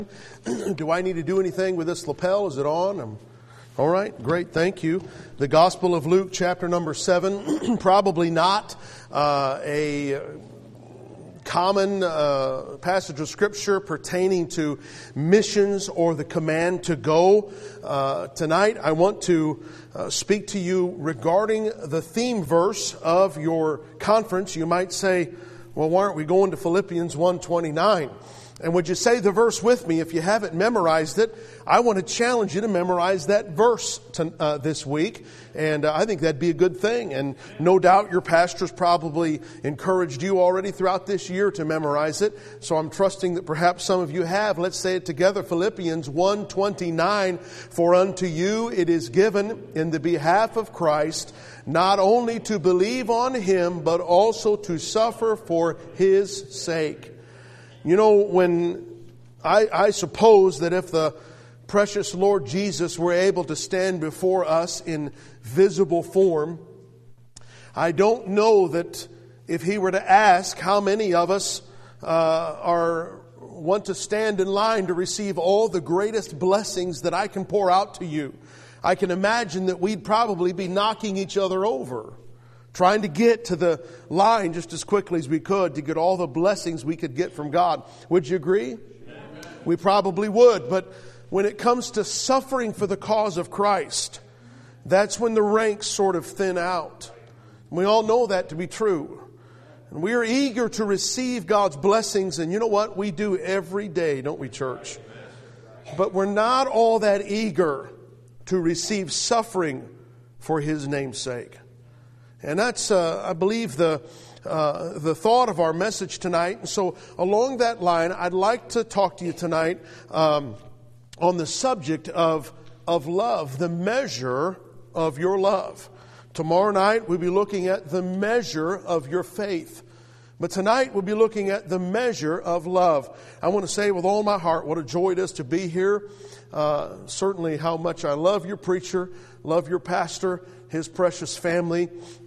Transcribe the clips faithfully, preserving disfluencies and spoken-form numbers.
Do I need to do anything with this lapel? Is it on? I'm, all right, great, thank you. The Gospel of Luke, chapter number seven, probably not uh, a common uh, passage of Scripture pertaining to missions or the command to go. Uh, tonight, I want to uh, speak to you regarding the theme verse of your conference. You might say, well, why aren't we going to Philippians one twenty-nine? And would you say the verse with me? If you haven't memorized it, I want to challenge you to memorize that verse to, uh, this week. And uh, I think that'd be a good thing. And no doubt your pastor's probably encouraged you already throughout this year to memorize it. So I'm trusting that perhaps some of you have. Let's say it together. Philippians one twenty-nine. For unto you it is given in the behalf of Christ, not only to believe on Him, but also to suffer for His sake. You know, when I, I suppose that if the precious Lord Jesus were able to stand before us in visible form, I don't know that if He were to ask how many of us uh, are want to stand in line to receive all the greatest blessings that I can pour out to you, I can imagine that we'd probably be knocking each other over, trying to get to the line just as quickly as we could to get all the blessings we could get from God. Would you agree? Amen. We probably would. But when it comes to suffering for the cause of Christ, that's when the ranks sort of thin out. We all know that to be true. And we are eager to receive God's blessings. And you know what? We do every day, don't we, church? But we're not all that eager to receive suffering for His name's sake. And that's, uh, I believe, the uh, the thought of our message tonight. And so along that line, I'd like to talk to you tonight um, on the subject of, of love, the measure of your love. Tomorrow night, we'll be looking at the measure of your faith. But tonight, we'll be looking at the measure of love. I want to say with all my heart what a joy it is to be here. Uh, certainly how much I love your preacher, love your pastor, his precious family.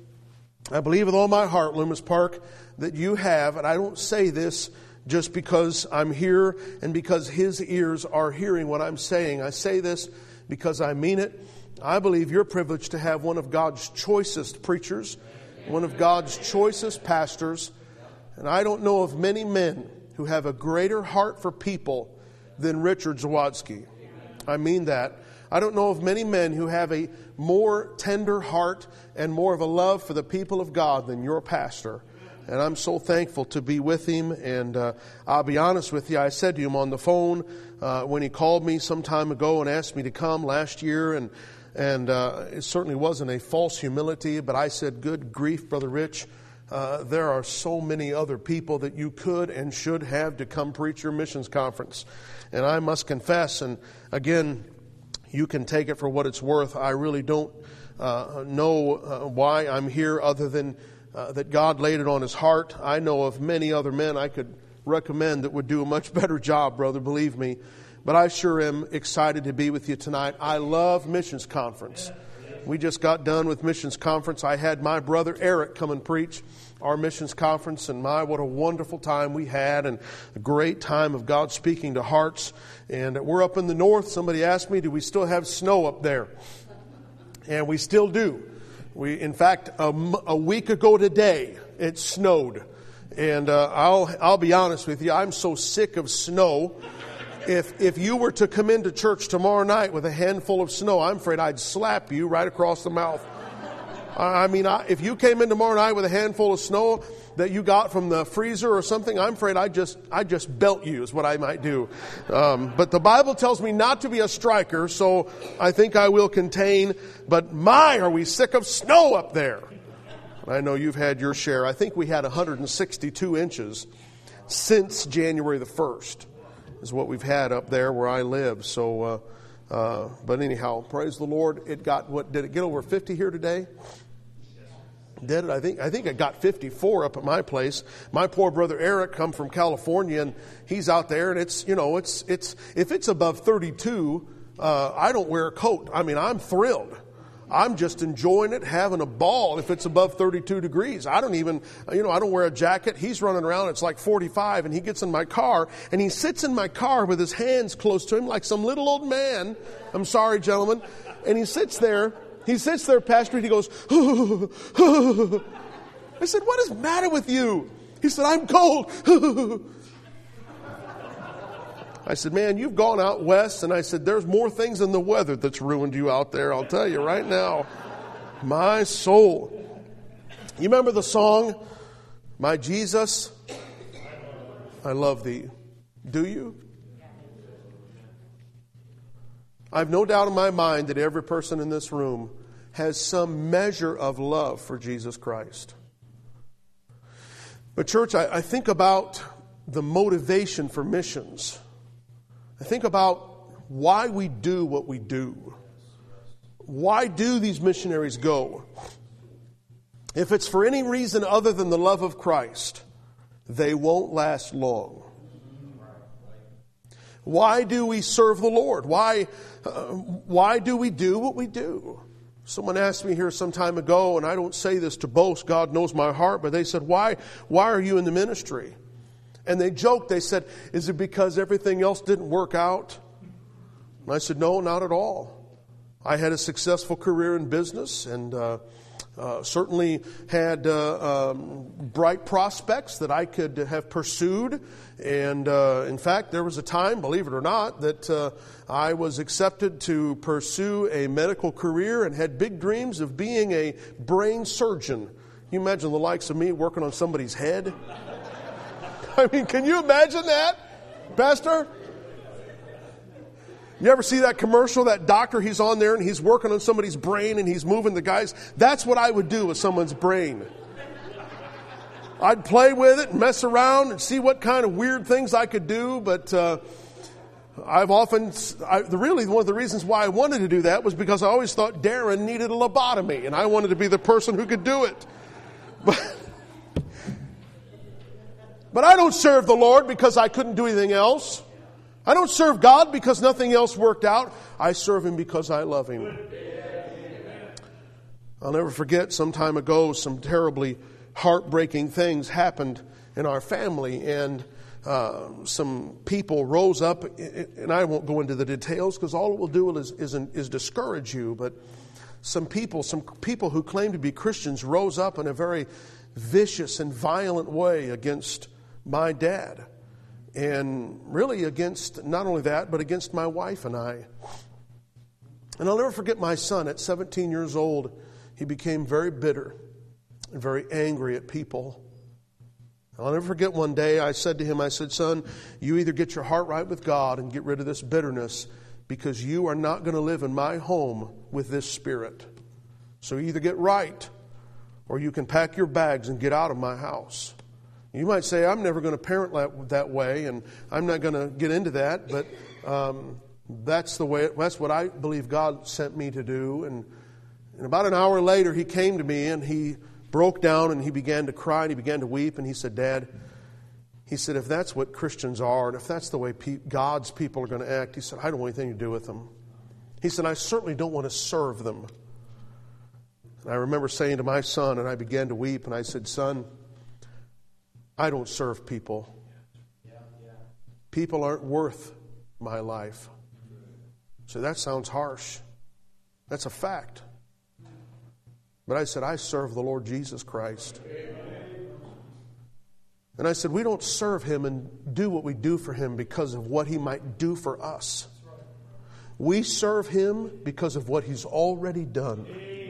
I believe with all my heart, Loomis Park, that you have, and I don't say this just because I'm here and because his ears are hearing what I'm saying. I say this because I mean it. I believe you're privileged to have one of God's choicest preachers, one of God's choicest pastors, and I don't know of many men who have a greater heart for people than Richard Zawadzki. I mean that. I don't know of many men who have a more tender heart and more of a love for the people of God than your pastor. And I'm so thankful to be with him. And uh, I'll be honest with you, I said to him on the phone uh, when he called me some time ago and asked me to come last year, and and uh, it certainly wasn't a false humility, but I said, good grief, Brother Rich, uh, there are so many other people that you could and should have to come preach your missions conference. And I must confess, and again, you can take it for what it's worth. I really don't uh, know uh, why I'm here other than uh, that God laid it on His heart. I know of many other men I could recommend that would do a much better job, brother, believe me. But I sure am excited to be with you tonight. I love missions conference. We just got done with missions conference. I had my brother Eric come and preach our missions conference, and my, what a wonderful time we had, and a great time of God speaking to hearts. And we're up in the north. Somebody asked me, do we still have snow up there? And we still do. We, in fact, a, a week ago today, it snowed. And uh, I'll I'll be honest with you, I'm so sick of snow. If if you were to come into church tomorrow night with a handful of snow, I'm afraid I'd slap you right across the mouth. I mean, I, if you came in tomorrow night with a handful of snow that you got from the freezer or something, I'm afraid I'd just, I'd just belt you is what I might do. Um, but the Bible tells me not to be a striker, so I think I will contain. But my, are we sick of snow up there? I know you've had your share. I think we had one hundred sixty-two inches since January the first is what we've had up there where I live. So, uh, uh, but anyhow, praise the Lord. It got, what, did it get over fifty here today? Did it? I think I think it got fifty-four up at my place. My poor brother Eric come from California, and he's out there, and it's, you know, it's it's if it's above thirty-two, uh, I don't wear a coat. I mean, I'm thrilled. I'm just enjoying it, having a ball if it's above thirty-two degrees. I don't even, you know, I don't wear a jacket. He's running around. It's like forty-five, and he gets in my car, and he sits in my car with his hands close to him like some little old man. I'm sorry, gentlemen. And he sits there. He sits there, Pastor, and he goes, I said, what is the matter with you? He said, I'm cold. I said, man, you've gone out west. And I said, there's more things than the weather that's ruined you out there. I'll tell you right now. My soul. You remember the song, My Jesus, I Love Thee. Do you? I've no doubt in my mind that every person in this room has some measure of love for Jesus Christ. But church, I, I think about the motivation for missions. I think about why we do what we do. Why do these missionaries go? If it's for any reason other than the love of Christ, they won't last long. Why do we serve the Lord? Why, uh, why do we do what we do? Someone asked me here some time ago, and I don't say this to boast, God knows my heart, but they said, why, why are you in the ministry? And they joked, they said, is it because everything else didn't work out? And I said, no, not at all. I had a successful career in business and uh, uh, certainly had uh, um, bright prospects that I could have pursued. And uh, in fact, there was a time, believe it or not, that uh, I was accepted to pursue a medical career and had big dreams of being a brain surgeon. Can you imagine the likes of me working on somebody's head? I mean, can you imagine that, Pastor? You ever see that commercial, that doctor, he's on there and he's working on somebody's brain and he's moving the guys? That's what I would do with someone's brain. I'd play with it and mess around and see what kind of weird things I could do, but uh, I've often, I, really one of the reasons why I wanted to do that was because I always thought Darren needed a lobotomy and I wanted to be the person who could do it. But, but I don't serve the Lord because I couldn't do anything else. I don't serve God because nothing else worked out. I serve Him because I love Him. I'll never forget some time ago, some terribly heartbreaking things happened in our family, and uh, some people rose up, and I won't go into the details because all it will do is, is, is discourage you, but some people, some people who claim to be Christians rose up in a very vicious and violent way against my dad. And really against, not only that, but against my wife and I. And I'll never forget my son. At seventeen years old, he became very bitter and very angry at people. I'll never forget one day I said to him, I said, son, you either get your heart right with God and get rid of this bitterness, because you are not going to live in my home with this spirit. So either get right, or you can pack your bags and get out of my house. You might say, I'm never going to parent that way, and I'm not going to get into that, but um, that's the way. It, that's what I believe God sent me to do. And, and about an hour later, he came to me, and he broke down, and he began to cry, and he began to weep, and he said, Dad, he said, if that's what Christians are, and if that's the way pe- God's people are going to act, he said, I don't want anything to do with them. He said, I certainly don't want to serve them. And I remember saying to my son, and I began to weep, and I said, son, I don't serve people. People aren't worth my life. So that sounds harsh. That's a fact. But I said, I serve the Lord Jesus Christ. And I said, we don't serve Him and do what we do for Him because of what He might do for us. We serve Him because of what He's already done.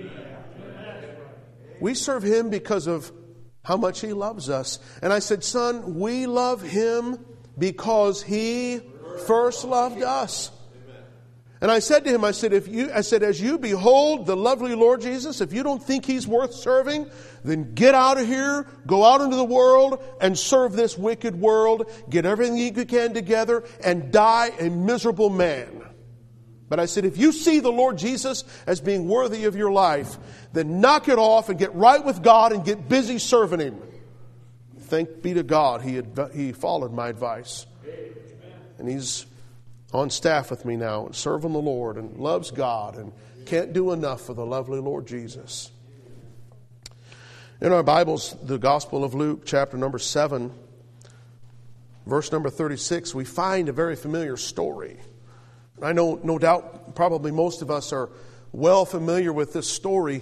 We serve Him because of how much He loves us. And I said, son, we love Him because He first loved us. And I said to him, I said, if you, I said, as you behold the lovely Lord Jesus, if you don't think He's worth serving, then get out of here, go out into the world and serve this wicked world, get everything you can together and die a miserable man. But I said, if you see the Lord Jesus as being worthy of your life, then knock it off and get right with God and get busy serving Him. Thank be to God, he, had, he followed my advice. And he's on staff with me now and serving the Lord and loves God and can't do enough for the lovely Lord Jesus. In our Bibles, the Gospel of Luke, chapter number seven, verse number thirty-six, we find a very familiar story. I know, no doubt, probably most of us are well familiar with this story.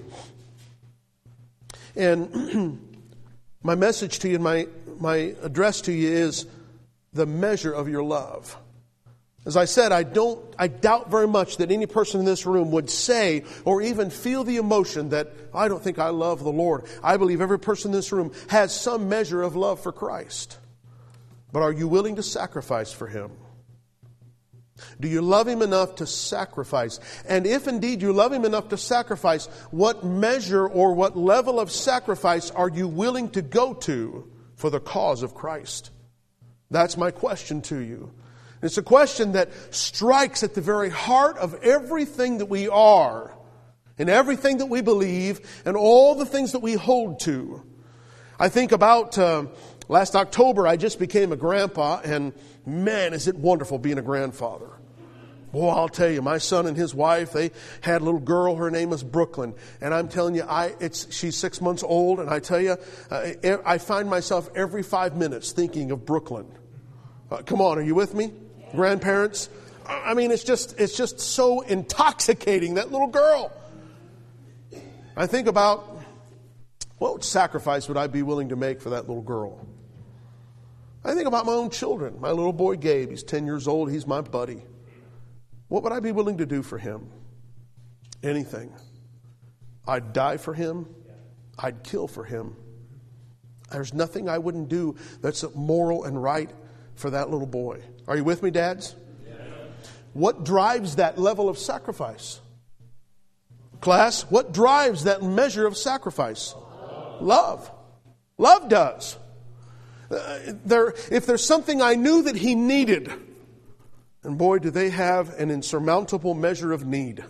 And my message to you, my, my address to you is the measure of your love. As I said, I don't, I doubt very much that any person in this room would say or even feel the emotion that I don't think I love the Lord. I believe every person in this room has some measure of love for Christ. But are you willing to sacrifice for Him? Do you love Him enough to sacrifice? And if indeed you love Him enough to sacrifice, what measure or what level of sacrifice are you willing to go to for the cause of Christ? That's my question to you. It's a question that strikes at the very heart of everything that we are and everything that we believe and all the things that we hold to. I think about uh, last October, I just became a grandpa, and man, is it wonderful being a grandfather. Boy, I'll tell you, my son and his wife, they had a little girl. Her name was Brooklyn. And I'm telling you, I it's she's six months old, and I tell you, uh, I find myself every five minutes thinking of Brooklyn. Uh, come on, are you with me? Grandparents, I mean, it's just it's just so intoxicating, that little girl. I think about what sacrifice would I be willing to make for that little girl? I think about my own children. My little boy Gabe, he's ten years old, he's my buddy. What would I be willing to do for him? Anything. I'd die for him. I'd kill for him. There's nothing I wouldn't do that's moral and right for that little boy. Are you with me, dads? Yeah. What drives that level of sacrifice? Class, what drives that measure of sacrifice? Love. Love, Love does. Uh, there, if there's something I knew that he needed, and boy, do they have an insurmountable measure of need.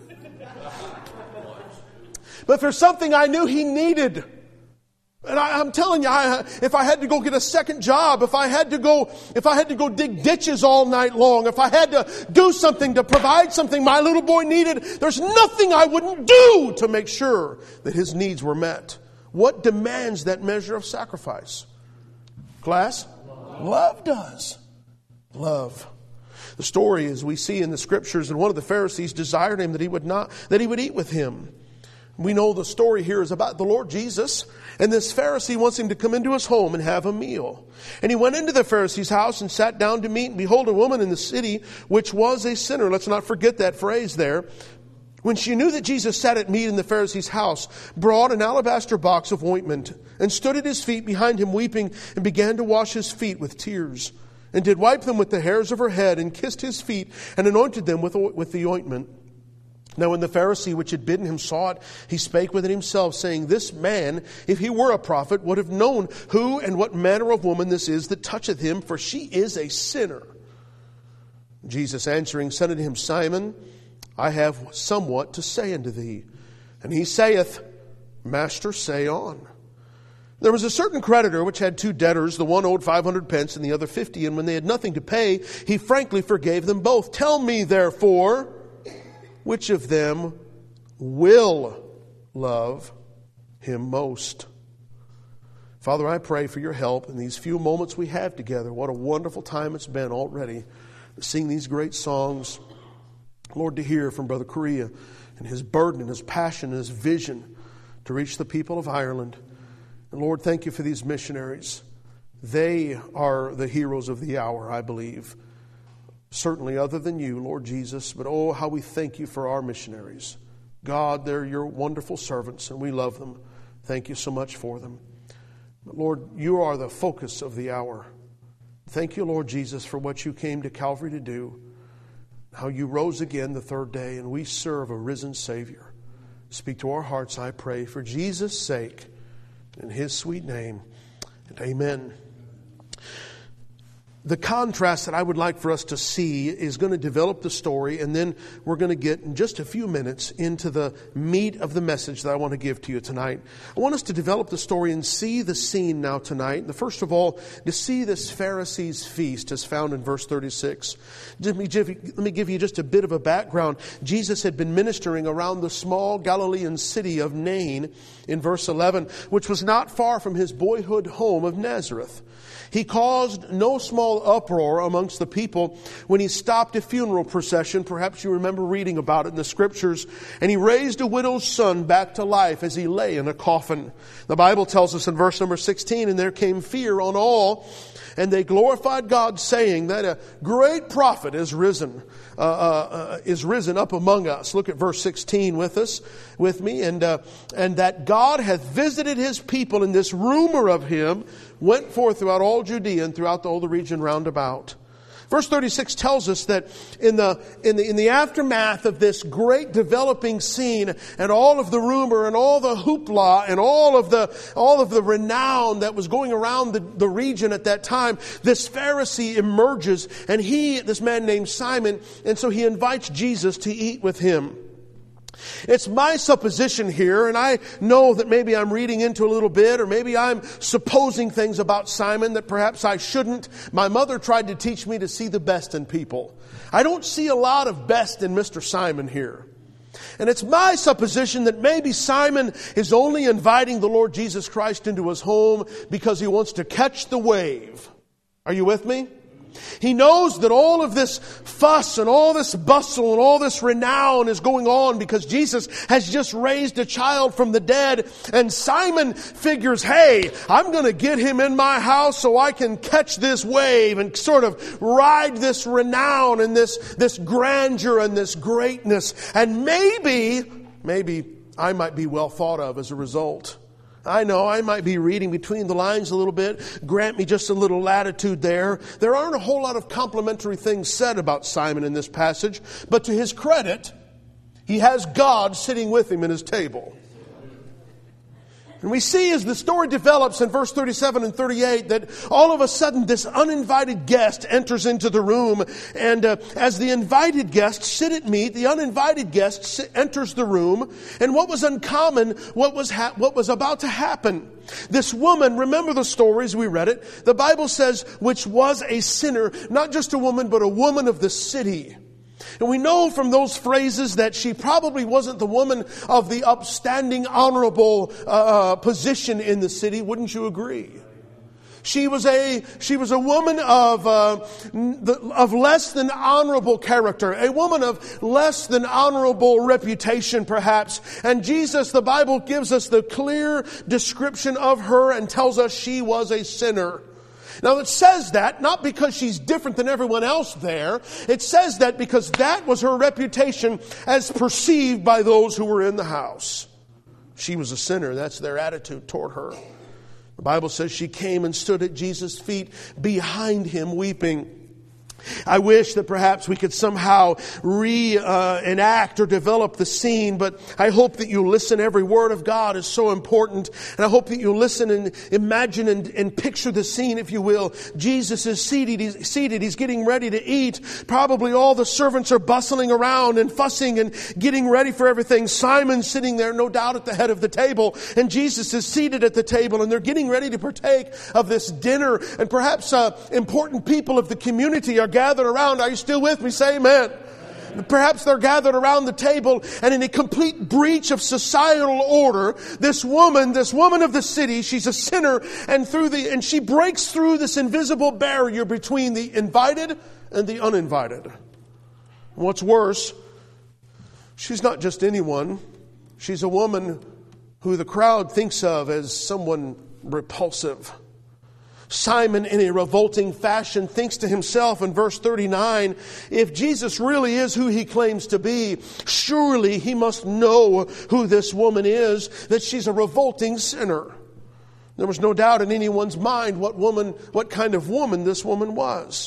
But if there's something I knew he needed, and I, I'm telling you, I, if I had to go get a second job, if I had to go, if I had to go dig ditches all night long, if I had to do something to provide something my little boy needed, there's nothing I wouldn't do to make sure that his needs were met. What demands that measure of sacrifice? Class? Love, Love does. Love. The story, as we see in the scriptures, and one of the Pharisees desired him that he would not, that he would eat with him. We know the story here is about the Lord Jesus, and this Pharisee wants him to come into his home and have a meal. And he went into the Pharisee's house and sat down to meat, and behold, a woman in the city, which was a sinner. Let's not forget that phrase there. When she knew that Jesus sat at meat in the Pharisee's house, brought an alabaster box of ointment, and stood at his feet behind him weeping, and began to wash his feet with tears, and did wipe them with the hairs of her head, and kissed his feet, and anointed them with, with the ointment. Now when the Pharisee which had bidden him saw it, he spake within himself, saying, This man, if he were a prophet, would have known who and what manner of woman this is that toucheth him, for she is a sinner. Jesus answering said unto him, Simon, I have somewhat to say unto thee. And he saith, Master, say on. There was a certain creditor which had two debtors. The one owed five hundred pence and the other fifty. And when they had nothing to pay, he frankly forgave them both. Tell me, therefore, which of them will love him most? Father, I pray for your help in these few moments we have together. What a wonderful time it's been already to sing these great songs. Lord, to hear from Brother Correa and his burden and his passion and his vision to reach the people of Ireland. And Lord, thank you for these missionaries. They are the heroes of the hour, I believe. Certainly other than you, Lord Jesus, but oh, how we thank you for our missionaries. God, they're your wonderful servants, and we love them. Thank you so much for them. But Lord, you are the focus of the hour. Thank you, Lord Jesus, for what you came to Calvary to do, how you rose again the third day, and we serve a risen Savior. Speak to our hearts, I pray, for Jesus' sake, in his sweet name, and amen. The contrast that I would like for us to see is going to develop the story, and then we're going to get in just a few minutes into the meat of the message that I want to give to you tonight. I want us to develop the story and see the scene now tonight. The first of all, to see this Pharisees' feast as found in verse thirty-six. Let me give you, let me give you just a bit of a background. Jesus had been ministering around the small Galilean city of Nain in verse eleven, which was not far from his boyhood home of Nazareth. He caused no small uproar amongst the people when he stopped a funeral procession. Perhaps you remember reading about it in the scriptures. And he raised a widow's son back to life as he lay in a coffin. The Bible tells us in verse number sixteen, and there came fear on all, and they glorified God, saying that a great prophet is risen, uh, uh, is risen up among us. Look at verse sixteen with us, with me, and uh, and that God hath visited his people, and this rumor of him went forth throughout all Judea and throughout all the region round about. Verse thirty-six tells us that in the, in the, in the aftermath of this great developing scene and all of the rumor and all the hoopla and all of the, all of the renown that was going around the, the region at that time, this Pharisee emerges, and he, this man named Simon, and so he invites Jesus to eat with him. It's my supposition here, and I know that maybe I'm reading into a little bit, or maybe I'm supposing things about Simon that perhaps I shouldn't. My mother tried to teach me to see the best in people. I don't see a lot of best in Mister Simon here. And it's my supposition that maybe Simon is only inviting the Lord Jesus Christ into his home because he wants to catch the wave. Are you with me? He knows that all of this fuss and all this bustle and all this renown is going on because Jesus has just raised a child from the dead. And Simon figures, hey, I'm going to get him in my house so I can catch this wave and sort of ride this renown and this, this grandeur and this greatness. And maybe, maybe I might be well thought of as a result. I know I might be reading between the lines a little bit. Grant me just a little latitude there. There aren't a whole lot of complimentary things said about Simon in this passage, but to his credit, he has God sitting with him at his table. And we see as the story develops in verse thirty-seven and thirty-eight that all of a sudden this uninvited guest enters into the room. And uh, as the invited guests sit at meat, the uninvited guest sit, enters the room. And what was uncommon, what was ha- what was about to happen. This woman, remember the stories, we read it. The Bible says, which was a sinner, not just a woman, but a woman of the city. And we know from those phrases that she probably wasn't the woman of the upstanding, honorable uh, position in the city. Wouldn't you agree? She was a she was a woman of uh, of less than honorable character, a woman of less than honorable reputation, perhaps. And Jesus, the Bible gives us the clear description of her and tells us she was a sinner. Now it says that not because she's different than everyone else there. It says that because that was her reputation as perceived by those who were in the house. She was a sinner. That's their attitude toward her. The Bible says she came and stood at Jesus' feet behind him weeping. I wish that perhaps we could somehow reenact uh, or develop the scene, but I hope that you listen. Every word of God is so important, and I hope that you listen and imagine and, and picture the scene, if you will. Jesus is seated. He's seated. He's getting ready to eat. Probably all the servants are bustling around and fussing and getting ready for everything. Simon's sitting there, no doubt, at the head of the table, and Jesus is seated at the table, and they're getting ready to partake of this dinner. And perhaps uh, important people of the community are gathered around. Are you still with me? Say amen. Perhaps they're gathered around the table, and in a complete breach of societal order, this woman, this woman of the city, she's a sinner, and through the and she breaks through this invisible barrier between the invited and the uninvited. What's worse, she's not just anyone. She's a woman who the crowd thinks of as someone repulsive. Simon, in a revolting fashion, thinks to himself in verse thirty-nine, if Jesus really is who he claims to be, surely he must know who this woman is, that she's a revolting sinner. There was no doubt in anyone's mind what woman, what kind of woman this woman was.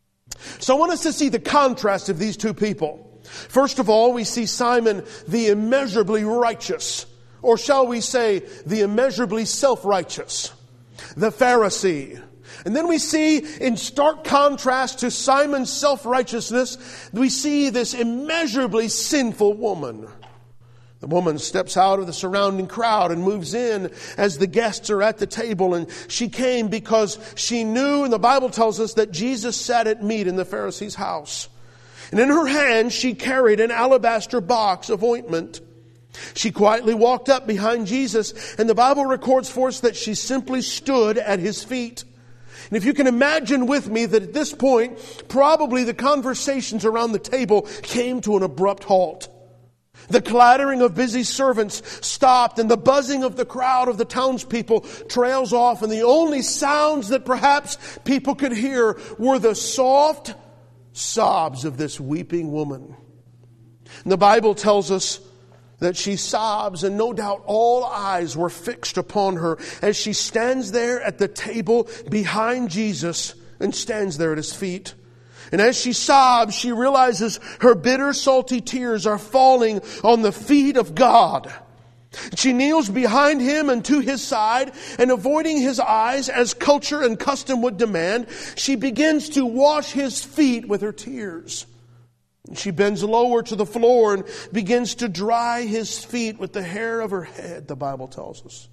So I want us to see the contrast of these two people. First of all, we see Simon, the immeasurably righteous, or shall we say, the immeasurably self-righteous. The Pharisee. And then we see, in stark contrast to Simon's self-righteousness, we see this immeasurably sinful woman. The woman steps out of the surrounding crowd and moves in as the guests are at the table. And she came because she knew, and the Bible tells us, that Jesus sat at meat in the Pharisee's house. And in her hand she carried an alabaster box of ointment. She quietly walked up behind Jesus, and the Bible records for us that she simply stood at His feet. And if you can imagine with me that at this point, probably the conversations around the table came to an abrupt halt. The clattering of busy servants stopped, and the buzzing of the crowd of the townspeople trails off, and the only sounds that perhaps people could hear were the soft sobs of this weeping woman. And the Bible tells us that she sobs, and no doubt all eyes were fixed upon her as she stands there at the table behind Jesus and stands there at His feet. And as she sobs, she realizes her bitter, salty tears are falling on the feet of God. She kneels behind Him and to His side, and avoiding His eyes as culture and custom would demand, she begins to wash His feet with her tears. She bends lower to the floor and begins to dry His feet with the hair of her head, the Bible tells us.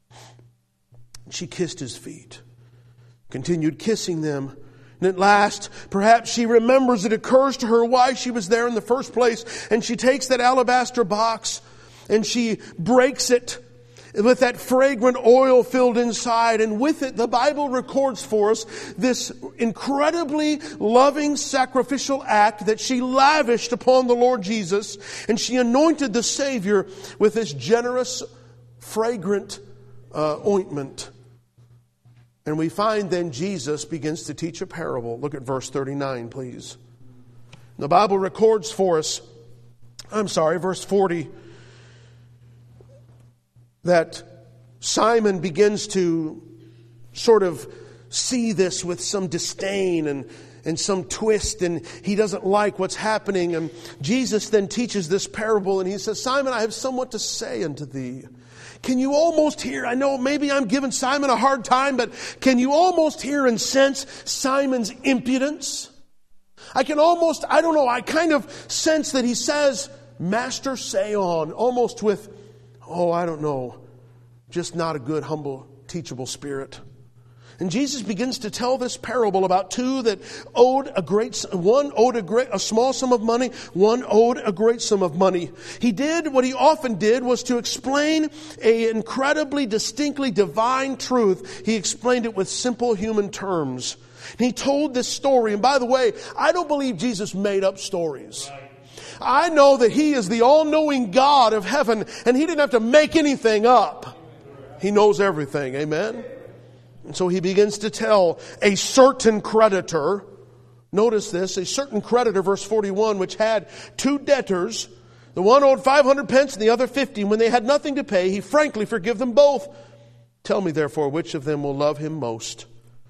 She kissed His feet, continued kissing them, and at last, perhaps she remembers, it occurs to her why she was there in the first place, and she takes that alabaster box and she breaks it with that fragrant oil filled inside. And with it, the Bible records for us this incredibly loving sacrificial act that she lavished upon the Lord Jesus. And she anointed the Savior with this generous, fragrant uh, ointment. And we find then Jesus begins to teach a parable. Look at verse thirty-nine, please. The Bible records for us, I'm sorry, verse forty, that Simon begins to sort of see this with some disdain and, and some twist, and he doesn't like what's happening. And Jesus then teaches this parable, and He says, Simon, I have somewhat to say unto thee. Can you almost hear, I know maybe I'm giving Simon a hard time, but can you almost hear and sense Simon's impudence? I can almost, I don't know, I kind of sense that he says, Master, say on, almost with, oh, I don't know, just not a good, humble, teachable spirit. And Jesus begins to tell this parable about two that owed a great, one owed a great, a small sum of money, one owed a great sum of money. He did what he often did, was to explain an incredibly, distinctly divine truth. He explained it with simple human terms. And he told this story. And by the way, I don't believe Jesus made up stories. I know that He is the all-knowing God of heaven, and He didn't have to make anything up. He knows everything. Amen? And so He begins to tell a certain creditor, notice this, a certain creditor, verse forty-one, which had two debtors. The one owed five hundred pence and the other fifty. When they had nothing to pay, He frankly forgave them both. Tell me, therefore, which of them will love Him most?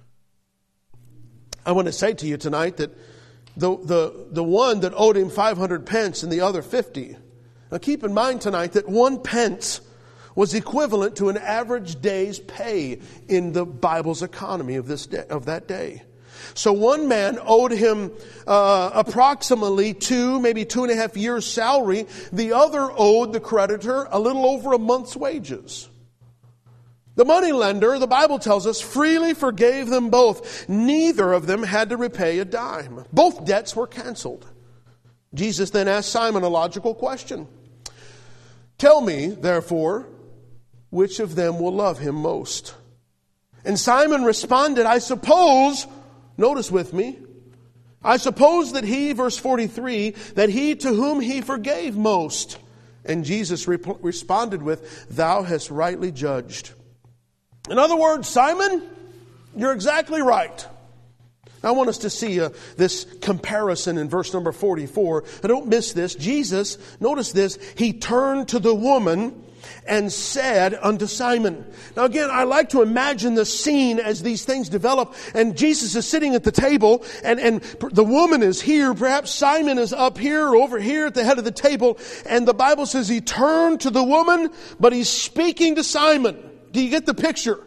I want to say to you tonight that The, the, the one that owed him five hundred pence and the other fifty. Now keep in mind tonight that one pence was equivalent to an average day's pay in the Bible's economy of this day, of that day. So one man owed him uh, approximately two, maybe two and a half years' salary. The other owed the creditor a little over a month's wages. The moneylender, the Bible tells us, freely forgave them both. Neither of them had to repay a dime. Both debts were canceled. Jesus then asked Simon a logical question. Tell me, therefore, which of them will love him most? And Simon responded, I suppose, notice with me, I suppose that he, verse forty-three, that he to whom he forgave most. And Jesus rep- responded with, thou hast rightly judged. In other words, Simon, you're exactly right. I want us to see uh, this comparison in verse number forty-four. I don't miss this. Jesus, notice this, He turned to the woman and said unto Simon. Now again, I like to imagine the scene as these things develop. And Jesus is sitting at the table, and, and the woman is here. Perhaps Simon is up here or over here at the head of the table. And the Bible says He turned to the woman, but He's speaking to Simon. Do you get the picture?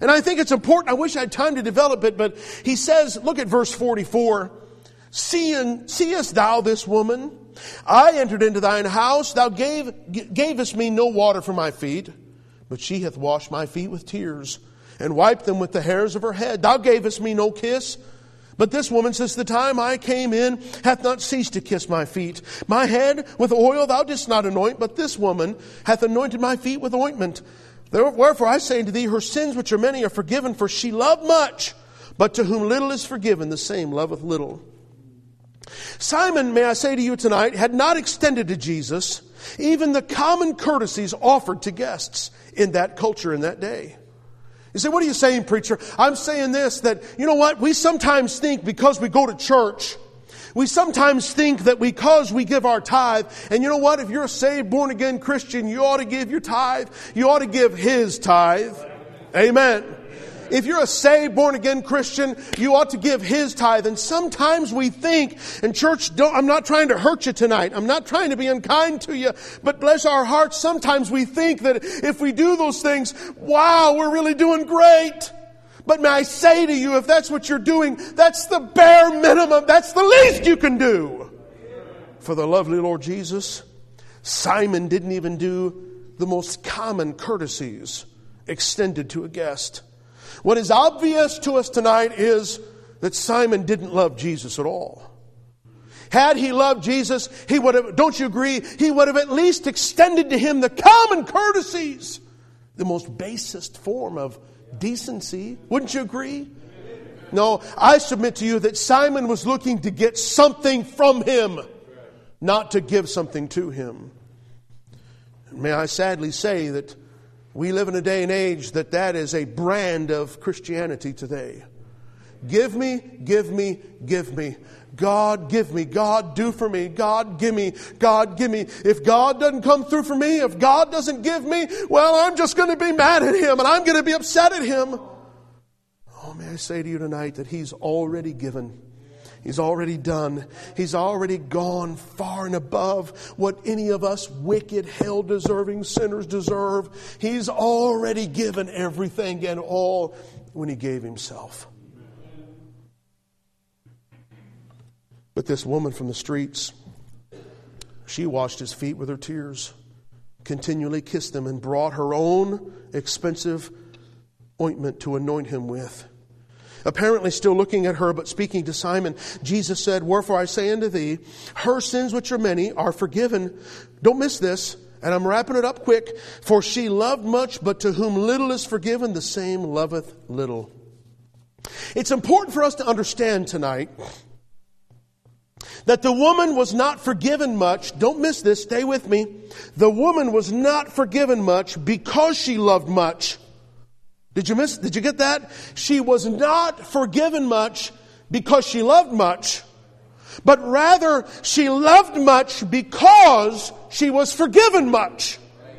And I think it's important. I wish I had time to develop it, but he says, look at verse forty-four. Seeing, seest thou this woman? I entered into thine house. Thou gave, gavest me no water for my feet, but she hath washed my feet with tears and wiped them with the hairs of her head. Thou gavest me no kiss. But this woman, since the time I came in, hath not ceased to kiss my feet. My head with oil thou didst not anoint, but this woman hath anointed my feet with ointment. Wherefore I say unto thee, her sins which are many are forgiven, for she loved much. But to whom little is forgiven, the same loveth little. Simon, may I say to you tonight, had not extended to Jesus even the common courtesies offered to guests in that culture in that day. You say, what are you saying, preacher? I'm saying this, that, you know what? We sometimes think because we go to church, we sometimes think that because we give our tithe, and you know what? If you're a saved, born-again Christian, you ought to give your tithe. You ought to give His tithe. Amen. If you're a saved, born-again Christian, you ought to give His tithe. And sometimes we think, and church, don't, I'm not trying to hurt you tonight. I'm not trying to be unkind to you. But bless our hearts, sometimes we think that if we do those things, wow, we're really doing great. But may I say to you, if that's what you're doing, that's the bare minimum. That's the least you can do for the lovely Lord Jesus. Simon didn't even do the most common courtesies extended to a guest. What is obvious to us tonight is that Simon didn't love Jesus at all. Had he loved Jesus, he would have, don't you agree, he would have at least extended to him the common courtesies, the most basest form of decency. Wouldn't you agree? No, I submit to you that Simon was looking to get something from him, not to give something to him. May I sadly say that we live in a day and age that that is a brand of Christianity today. Give me, give me, give me. God, give me. God, do for me. God, give me. God, give me. If God doesn't come through for me, if God doesn't give me, well, I'm just going to be mad at Him and I'm going to be upset at Him. Oh, may I say to you tonight that He's already given. He's already done. He's already gone far and above what any of us wicked, hell-deserving sinners deserve. He's already given everything and all when He gave Himself. But this woman from the streets, she washed His feet with her tears, continually kissed them, and brought her own expensive ointment to anoint Him with. Apparently still looking at her, but speaking to Simon, Jesus said, wherefore I say unto thee, her sins which are many are forgiven. Don't miss this. And I'm wrapping it up quick. For she loved much, but to whom little is forgiven, the same loveth little. It's important for us to understand tonight that the woman was not forgiven much. Don't miss this. Stay with me. The woman was not forgiven much because she loved much. Did you miss? Did you get that? She was not forgiven much because she loved much, but rather she loved much because she was forgiven much.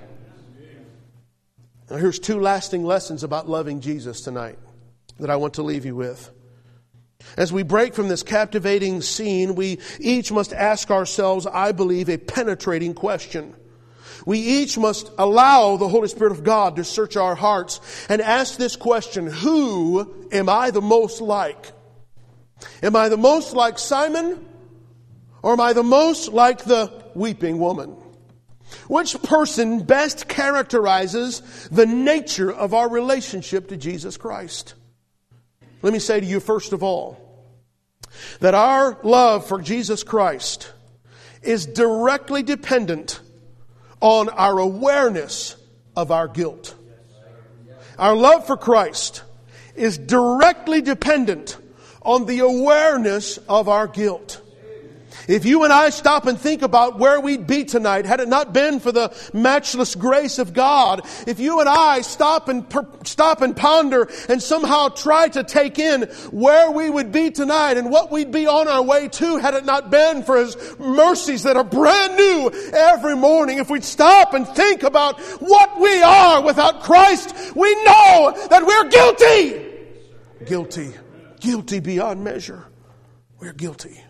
Now here's two lasting lessons about loving Jesus tonight that I want to leave you with. As we break from this captivating scene, we each must ask ourselves, I believe, a penetrating question. We each must allow the Holy Spirit of God to search our hearts and ask this question: who am I the most like? Am I the most like Simon, or am I the most like the weeping woman? Which person best characterizes the nature of our relationship to Jesus Christ? Let me say to you first of all that our love for Jesus Christ is directly dependent on our awareness of our guilt. Our love for Christ is directly dependent on the awareness of our guilt. If you and I stop and think about where we'd be tonight had it not been for the matchless grace of God, if you and I stop and per, stop and ponder and somehow try to take in where we would be tonight and what we'd be on our way to had it not been for His mercies that are brand new every morning, if we'd stop and think about what we are without Christ, we know that we're guilty. Guilty. Guilty beyond measure. We're guilty.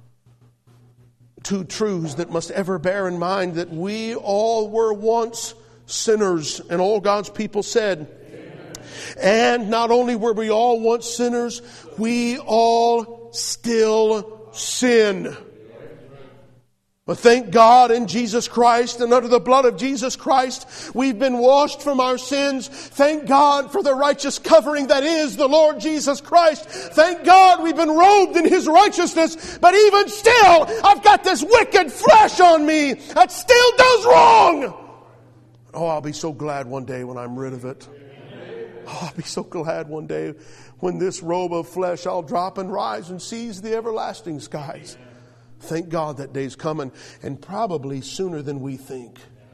Two truths that must ever bear in mind: that we all were once sinners, and all God's people said, Amen. And not only were we all once sinners, we all still sin. But thank God in Jesus Christ and under the blood of Jesus Christ, we've been washed from our sins. Thank God for the righteous covering that is the Lord Jesus Christ. Thank God we've been robed in His righteousness. But even still, I've got this wicked flesh on me that still does wrong. Oh, I'll be so glad one day when I'm rid of it. Oh, I'll be so glad one day when this robe of flesh I'll drop and rise and seize the everlasting skies. Thank God that day's coming, and probably sooner than we think.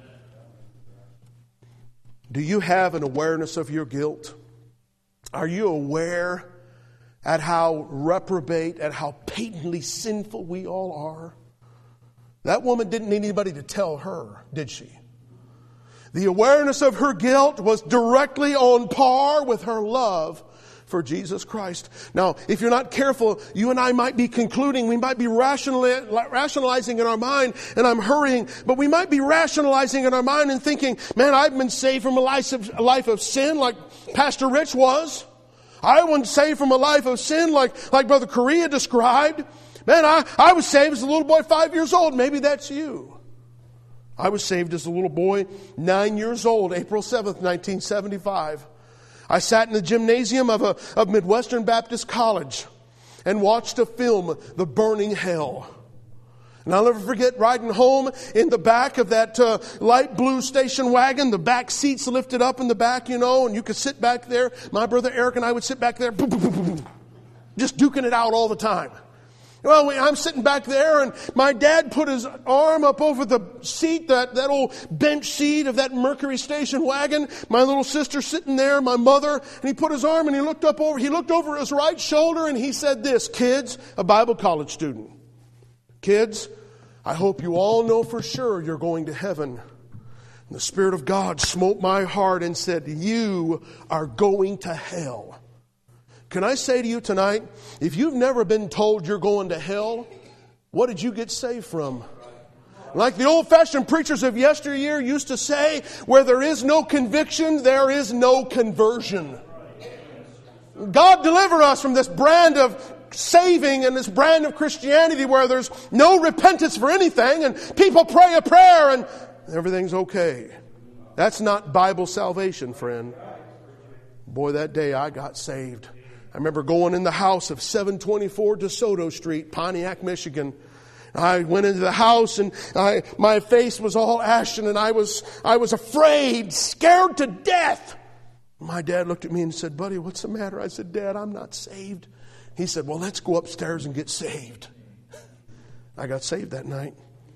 Do you have an awareness of your guilt? Are you aware at how reprobate, at how patently sinful we all are? That woman didn't need anybody to tell her, did she? The awareness of her guilt was directly on par with her love for Jesus Christ. Now, if you're not careful, you and I might be concluding, we might be rationalizing in our mind, and I'm hurrying, but we might be rationalizing in our mind and thinking, man, I've been saved from a life of, a life of sin like Pastor Rich was. I wasn't saved from a life of sin like, like Brother Correa described. Man, I, I was saved as a little boy five years old. Maybe that's you. I was saved as a little boy nine years old, April seventh, nineteen seventy-five. I sat in the gymnasium of a of Midwestern Baptist College and watched a film, The Burning Hell. And I'll never forget riding home in the back of that uh, light blue station wagon, the back seats lifted up in the back, you know, and you could sit back there. My brother Eric and I would sit back there, boom, boom, boom, boom, boom, just duking it out all the time. Well, I'm sitting back there, and my dad put his arm up over the seat, that, that old bench seat of that Mercury station wagon. My little sister sitting there, my mother, and he put his arm and he looked up over, he looked over his right shoulder and he said this, kids, a Bible college student, kids, I hope you all know for sure you're going to heaven. And the Spirit of God smote my heart and said, you are going to hell. Can I say to you tonight, if you've never been told you're going to hell, what did you get saved from? Like the old-fashioned preachers of yesteryear used to say, where there is no conviction, there is no conversion. God deliver us from this brand of saving and this brand of Christianity where there's no repentance for anything and people pray a prayer and everything's okay. That's not Bible salvation, friend. Boy, that day I got saved. I remember going in the house of seven twenty-four DeSoto Street, Pontiac, Michigan. I went into the house and I, my face was all ashen and I was, I was afraid, scared to death. My dad looked at me and said, buddy, what's the matter? I said, Dad, I'm not saved. He said, well, let's go upstairs and get saved. I got saved that night.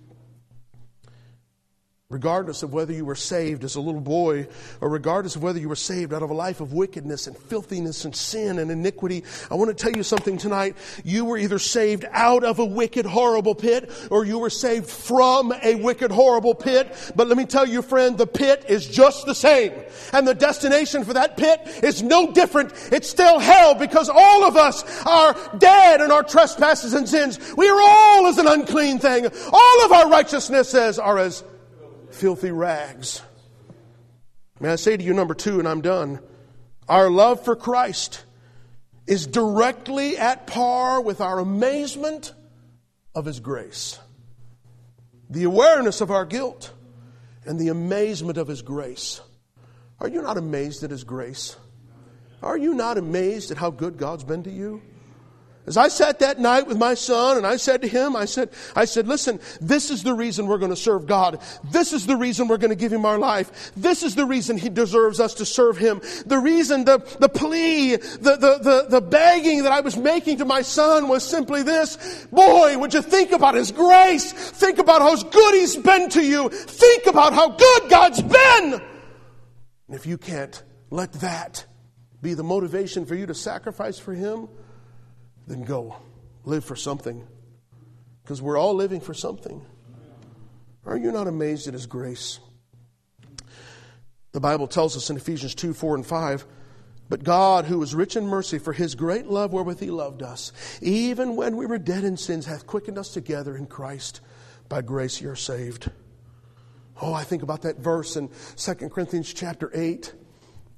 Regardless of whether you were saved as a little boy or regardless of whether you were saved out of a life of wickedness and filthiness and sin and iniquity, I want to tell you something tonight. You were either saved out of a wicked, horrible pit or you were saved from a wicked, horrible pit. But let me tell you, friend, the pit is just the same. And the destination for that pit is no different. It's still hell because all of us are dead in our trespasses and sins. We are all as an unclean thing. All of our righteousnesses are as filthy rags. May I say to you, number two, and I'm done. Our love for Christ is directly at par with our amazement of His grace. The awareness of our guilt and the amazement of His grace. Are you not amazed at His grace? Are you not amazed at how good God's been to you? As I sat that night with my son and I said to him, I said, I said, listen, this is the reason we're going to serve God. This is the reason we're going to give Him our life. This is the reason He deserves us to serve Him. The reason, the, the plea, the, the, the, the begging that I was making to my son was simply this. Boy, would you think about His grace? Think about how good He's been to you. Think about how good God's been. And if you can't let that be the motivation for you to sacrifice for Him, then go. Live for something. Because we're all living for something. Are you not amazed at His grace? The Bible tells us in Ephesians two, four, and five, but God, who is rich in mercy for His great love wherewith He loved us, even when we were dead in sins, hath quickened us together in Christ. By grace you are saved. Oh, I think about that verse in Second Corinthians chapter eight.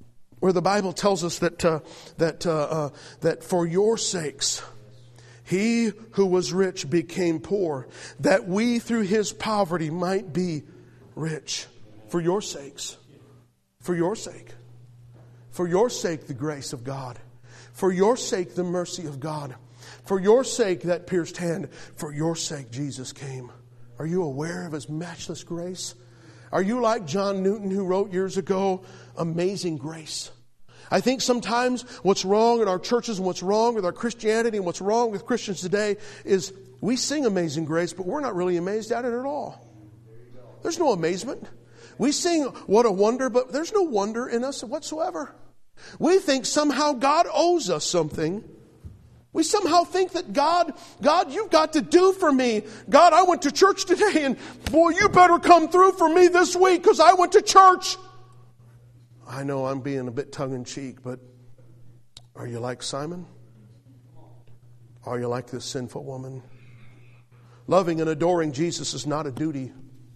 where the Bible tells us that uh, that uh, uh, that for your sakes he who was rich became poor, that we through his poverty might be rich. For your sakes. For your sake. For your sake, the grace of God. For your sake, the mercy of God. For your sake, that pierced hand. For your sake, Jesus came. Are you aware of his matchless grace? Are you like John Newton, who wrote years ago, Amazing Grace? I think sometimes what's wrong in our churches and what's wrong with our Christianity and what's wrong with Christians today is we sing Amazing Grace, but we're not really amazed at it at all. There's no amazement. We sing what a wonder, but there's no wonder in us whatsoever. We think somehow God owes us something. We somehow think that God, God, you've got to do for me. God, I went to church today and boy, you better come through for me this week because I went to church. I know I'm being a bit tongue-in-cheek, but are you like Simon? Are you like this sinful woman? Loving and adoring Jesus is not a duty.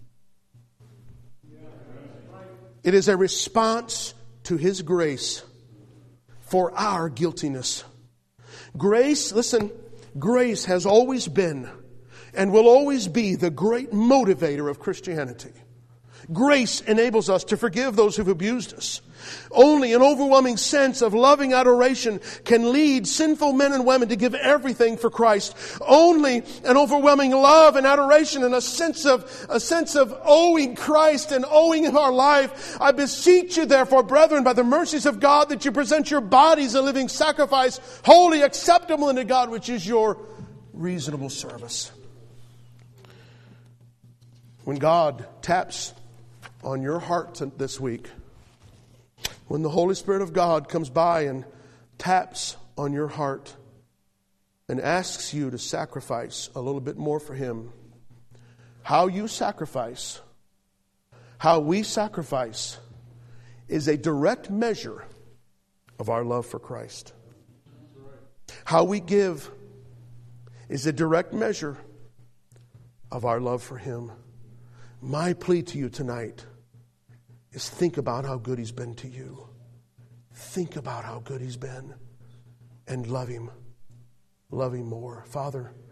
It is a response to his grace for our guiltiness. Grace, listen, grace has always been and will always be the great motivator of Christianity. Grace enables us to forgive those who've abused us. Only an overwhelming sense of loving adoration can lead sinful men and women to give everything for Christ. Only an overwhelming love and adoration and a sense of a sense of owing Christ and owing Him our life. I beseech you, therefore, brethren, by the mercies of God, that you present your bodies a living sacrifice, wholly acceptable unto God, which is your reasonable service. When God taps on your heart this week, when the Holy Spirit of God comes by and taps on your heart and asks you to sacrifice a little bit more for Him, how you sacrifice, how we sacrifice, is a direct measure of our love for Christ. How we give is a direct measure of our love for Him. My plea to you tonight is think about how good He's been to you. Think about how good He's been and love Him. Love Him more. Father,